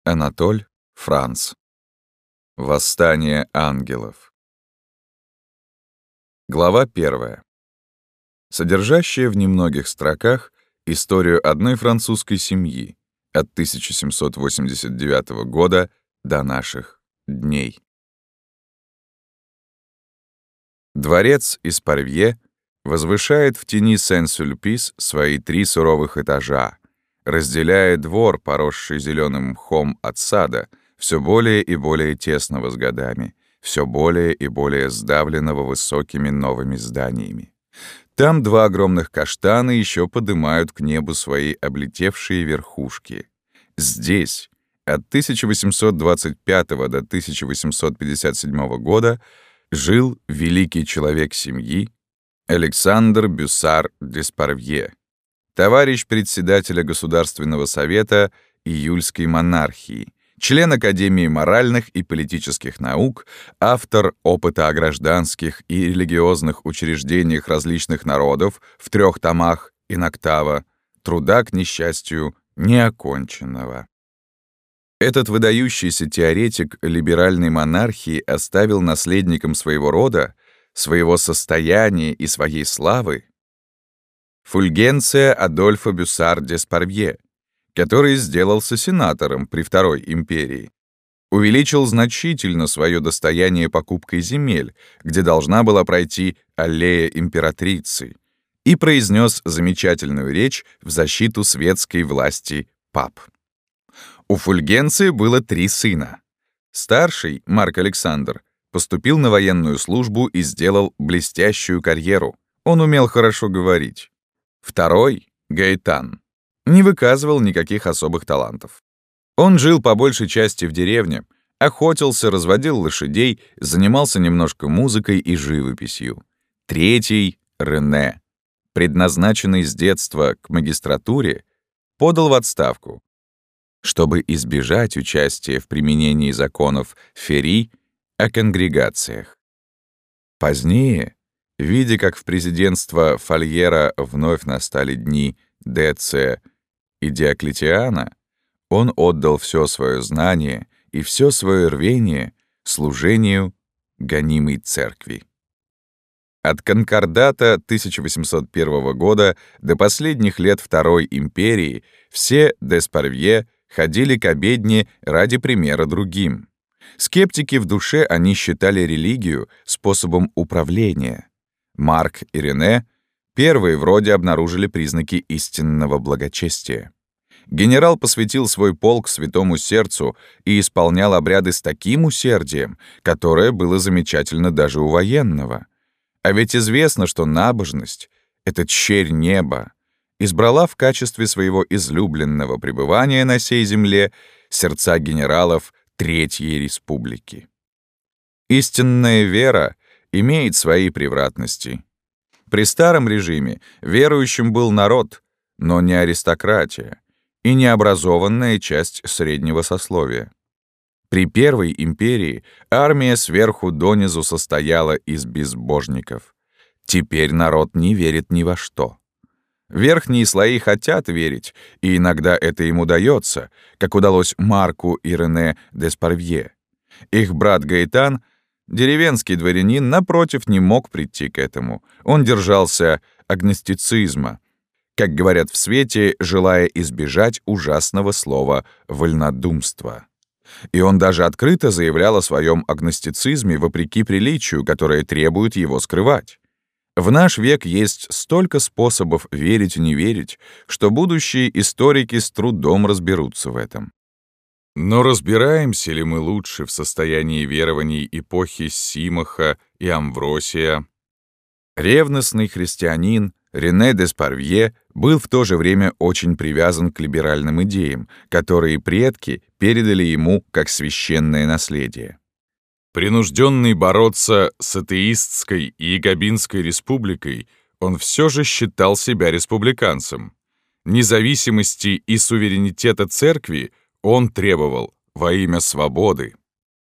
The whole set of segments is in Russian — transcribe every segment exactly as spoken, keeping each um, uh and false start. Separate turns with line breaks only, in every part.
Анатоль Франц. Восстание ангелов. Глава первая. Содержащая в немногих строках историю одной французской семьи от тысяча семьсот восемьдесят девятого года до наших дней. Дворец Эспарвье возвышает в тени Сен-Сюльпис свои три суровых этажа, разделяя двор, поросший зеленым мхом от сада, все более и более тесного с годами, все более и более сдавленного высокими новыми зданиями. Там два огромных каштана еще подымают к небу свои облетевшие верхушки. Здесь от тысяча восемьсот двадцать пятого до тысяча восемьсот пятьдесят седьмого года жил великий человек семьи Александр Бюссар д'Эспарвье, товарищ председателя Государственного совета июльской монархии, член Академии моральных и политических наук, автор опыта о гражданских и религиозных учреждениях различных народов в трех томах «Иноктава», труда, к несчастью, неоконченного. Этот выдающийся теоретик либеральной монархии оставил наследником своего рода, своего состояния и своей славы Фульгенция Адольфа Бюссар д'Эспарвье, который сделался сенатором при Второй империи, увеличил значительно свое достояние покупкой земель, где должна была пройти аллея императрицы, и произнес замечательную речь в защиту светской власти пап. У Фульгенции было три сына. Старший, Марк Александр, поступил на военную службу и сделал блестящую карьеру. Он умел хорошо говорить. Второй, Гаэтан, не выказывал никаких особых талантов. Он жил по большей части в деревне, охотился, разводил лошадей, занимался немножко музыкой и живописью. Третий, Рене, предназначенный с детства к магистратуре, подал в отставку, чтобы избежать участия в применении законов Ферри о конгрегациях. Позднее, видя, как в президентство Фольера вновь настали дни Деция и Диоклетиана, он отдал все свое знание и все свое рвение служению гонимой церкви. От конкордата тысяча восемьсот первого года до последних лет Второй империи все д'Эспарвье ходили к обедне ради примера другим. Скептики в душе они считали религию способом управления. Марк и Рене первые вроде обнаружили признаки истинного благочестия. Генерал посвятил свой полк Святому Сердцу и исполнял обряды с таким усердием, которое было замечательно даже у военного. А ведь известно, что набожность — это черь неба, избрала в качестве своего излюбленного пребывания на сей земле сердца генералов Третьей Республики. Истинная вера имеет свои превратности. При старом режиме верующим был народ, но не аристократия и необразованная часть среднего сословия. При Первой империи армия сверху донизу состояла из безбожников. Теперь народ не верит ни во что. Верхние слои хотят верить, и иногда это им удается, как удалось Марку и Рене д'Эспарвье. Их брат Гаэтан, деревенский дворянин, напротив, не мог прийти к этому. Он держался агностицизма, как говорят в свете, желая избежать ужасного слова «вольнодумство». И он даже открыто заявлял о своем агностицизме вопреки приличию, которое требует его скрывать. В наш век есть столько способов верить и не верить, что будущие историки с трудом разберутся в этом. Но разбираемся ли мы лучше в состоянии верований эпохи Симоха и Амвросия? Ревностный христианин Рене д'Эспарвье был в то же время очень привязан к либеральным идеям, которые предки передали ему как священное наследие. Принужденный бороться с атеистской и якобинской республикой, он все же считал себя республиканцем. Независимости и суверенитета церкви он требовал во имя свободы.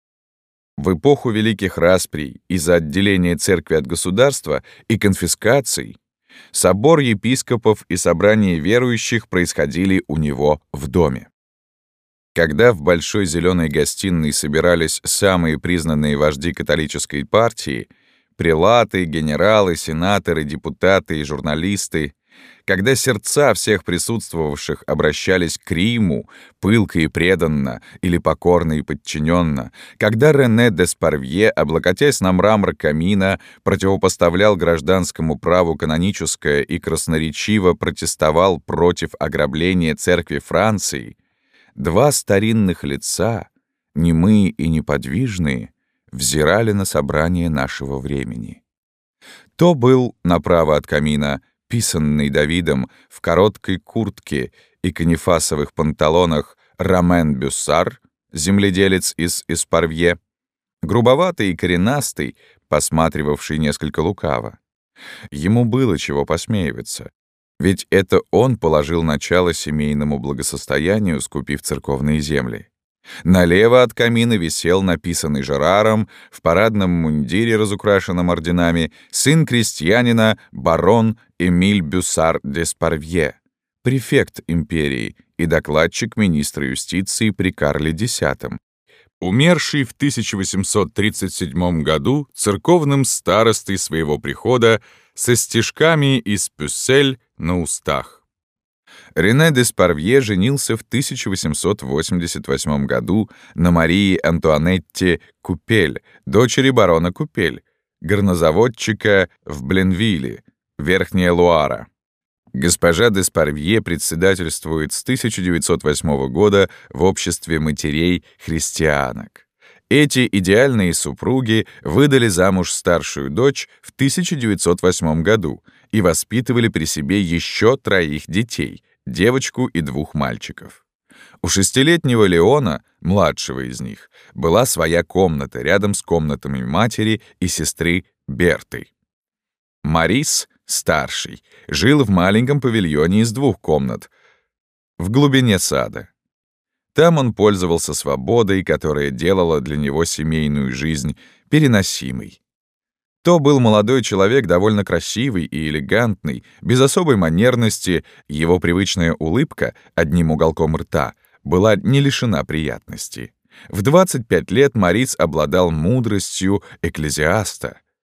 В эпоху великих расприй из-за отделения церкви от государства и конфискаций собор епископов и собрание верующих происходили у него в доме. Когда в большой зеленой гостиной собирались самые признанные вожди католической партии, прелаты, генералы, сенаторы, депутаты и журналисты, когда сердца всех присутствовавших обращались к Риму, пылко и преданно или покорно и подчиненно, когда Рене д'Эспарвье, облокотясь на мрамор камина, противопоставлял гражданскому праву каноническое и красноречиво протестовал против ограбления церкви Франции, два старинных лица, немые и неподвижные, взирали на собрание нашего времени. То был, направо от камина, писанный Давидом в короткой куртке и канифасовых панталонах Ромен Бюссар, земледелец из Эспарвье, грубоватый и коренастый, посматривавший несколько лукаво. Ему было чего посмеиваться, ведь это он положил начало семейному благосостоянию, скупив церковные земли. Налево от камина висел написанный Жераром в парадном мундире, разукрашенном орденами, сын крестьянина барон Эмиль Бюссар д'Эспарвье, префект империи и докладчик министра юстиции при Карле X, умерший в тысяча восемьсот тридцать седьмом году церковным старостой своего прихода со стишками из Пюссель на устах. Рене д'Эспарвье женился в тысяча восемьсот восемьдесят восьмом году на Марии Антуанетте Купель, дочери барона Купель, горнозаводчика в Бленвилле, Верхняя Луара. Госпожа д'Эспарвье председательствует с тысяча девятьсот восьмого года в обществе матерей-христианок. Эти идеальные супруги выдали замуж старшую дочь в тысяча девятьсот восьмом году и воспитывали при себе еще троих детей — девочку и двух мальчиков. У шестилетнего Леона, младшего из них, была своя комната рядом с комнатами матери и сестры Берты. Марис, старший, жил в маленьком павильоне из двух комнат в глубине сада. Там он пользовался свободой, которая делала для него семейную жизнь переносимой. То был молодой человек, довольно красивый и элегантный, без особой манерности, его привычная улыбка, одним уголком рта, была не лишена приятности. В двадцать пять лет Марис обладал мудростью экклезиаста.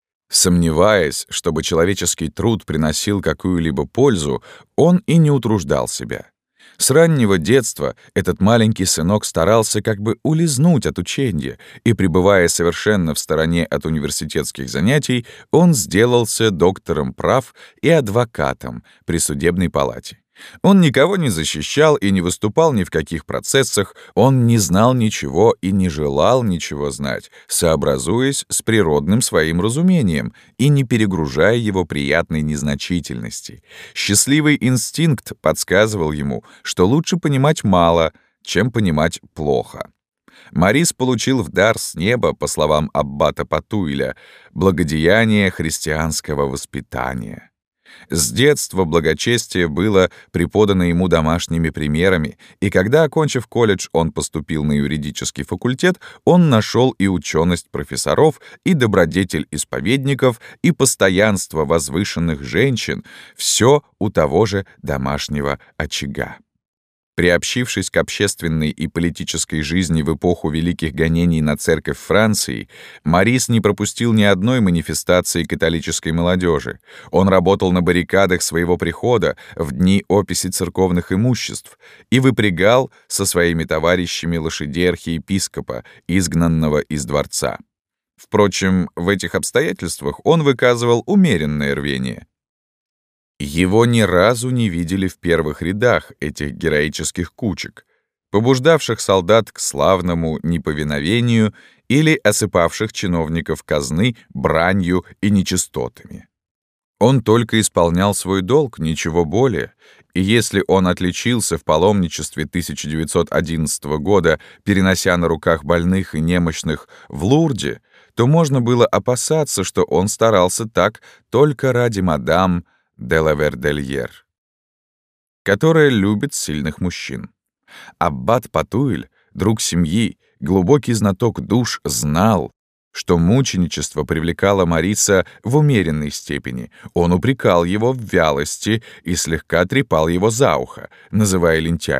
Сомневаясь, чтобы человеческий труд приносил какую-либо пользу, он и не утруждал себя. С раннего детства этот маленький сынок старался как бы улизнуть от ученья, и, пребывая совершенно в стороне от университетских занятий, он сделался доктором прав и адвокатом при судебной палате. Он никого не защищал и не выступал ни в каких процессах, он не знал ничего и не желал ничего знать, сообразуясь с природным своим разумением и не перегружая его приятной незначительности. Счастливый инстинкт подсказывал ему, что лучше понимать мало, чем понимать плохо. Марис получил в дар с неба, по словам аббата Патуиля, благодеяние христианского воспитания. С детства благочестие было преподано ему домашними примерами, и когда, окончив колледж, он поступил на юридический факультет, он нашел и ученость профессоров, и добродетель исповедников, и постоянство возвышенных женщин — все у того же домашнего очага. Приобщившись к общественной и политической жизни в эпоху великих гонений на церковь Франции, Марис не пропустил ни одной манифестации католической молодежи. Он работал на баррикадах своего прихода в дни описи церковных имуществ и выпрягал со своими товарищами лошадей архиепископа, изгнанного из дворца. Впрочем, в этих обстоятельствах он выказывал умеренное рвение. Его ни разу не видели в первых рядах этих героических кучек, побуждавших солдат к славному неповиновению или осыпавших чиновников казны бранью и нечистотами. Он только исполнял свой долг, ничего более, и если он отличился в паломничестве тысяча девятьсот одиннадцатого года, перенося на руках больных и немощных в Лурде, то можно было опасаться, что он старался так только ради мадам де Лавердельер, которая любит сильных мужчин. Аббат Патуиль, друг семьи, глубокий знаток душ, знал, что мученичество привлекало Мариса в умеренной степени. Он упрекал его в вялости и слегка трепал его за ухо, называя лентяем.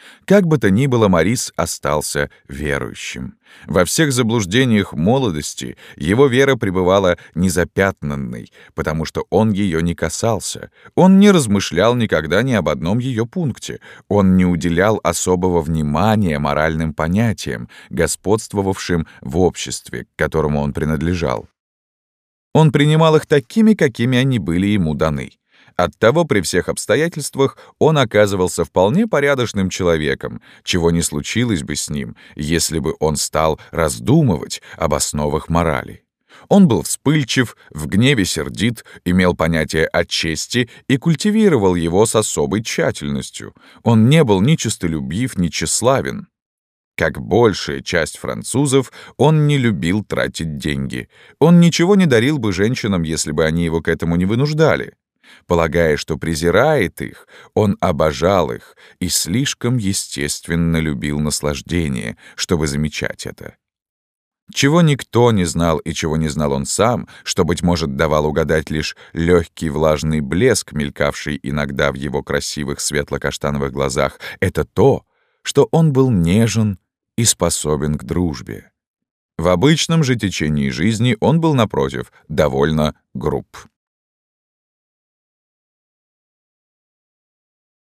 Как бы то ни было, Морис остался верующим. Во всех заблуждениях молодости его вера пребывала незапятнанной, потому что он ее не касался. Он не размышлял никогда ни об одном ее пункте. Он не уделял особого внимания моральным понятиям, господствовавшим в обществе, к которому он принадлежал. Он принимал их такими, какими они были ему даны. Оттого при всех обстоятельствах он оказывался вполне порядочным человеком, чего не случилось бы с ним, если бы он стал раздумывать об основах морали. Он был вспыльчив, в гневе сердит, имел понятие о чести и культивировал его с особой тщательностью. Он не был ни честолюбив, ни тщеславен. Как большая часть французов, он не любил тратить деньги. Он ничего не дарил бы женщинам, если бы они его к этому не вынуждали. Полагая, что презирает их, он обожал их и слишком естественно любил наслаждение, чтобы замечать это. Чего никто не знал и чего не знал он сам, что, быть может, давал угадать лишь легкий влажный блеск, мелькавший иногда в его красивых светло-каштановых глазах, это то, что он был нежен и способен к дружбе. В обычном же течении жизни он был, напротив, довольно груб.